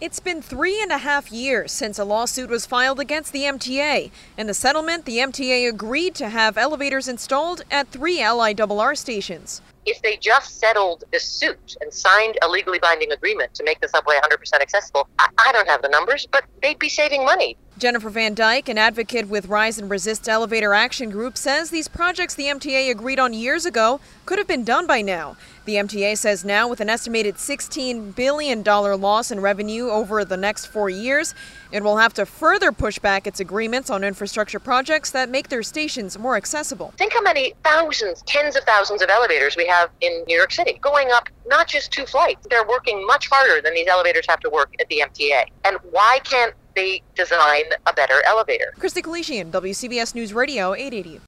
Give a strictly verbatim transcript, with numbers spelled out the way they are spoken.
It's been three and a half years since a lawsuit was filed against the M T A. In the settlement, the M T A agreed to have elevators installed at three L I R R stations. If they just settled this suit and signed a legally binding agreement to make the subway one hundred percent accessible, I, I don't have the numbers, but they'd be saving money. Jennifer Van Dyke, an advocate with Rise and Resist Elevator Action Group, says these projects the M T A agreed on years ago could have been done by now. The M T A says now, with an estimated sixteen billion dollars loss in revenue over the next four years, it will have to further push back its agreements on infrastructure projects that make their stations more accessible. Think how many thousands, tens of thousands of elevators we have in New York City, going up not just two flights. They're working much harder than these elevators have to work at the M T A. And why can't they design a better elevator? Christy Kalishian, W C B S News Radio eight eighty.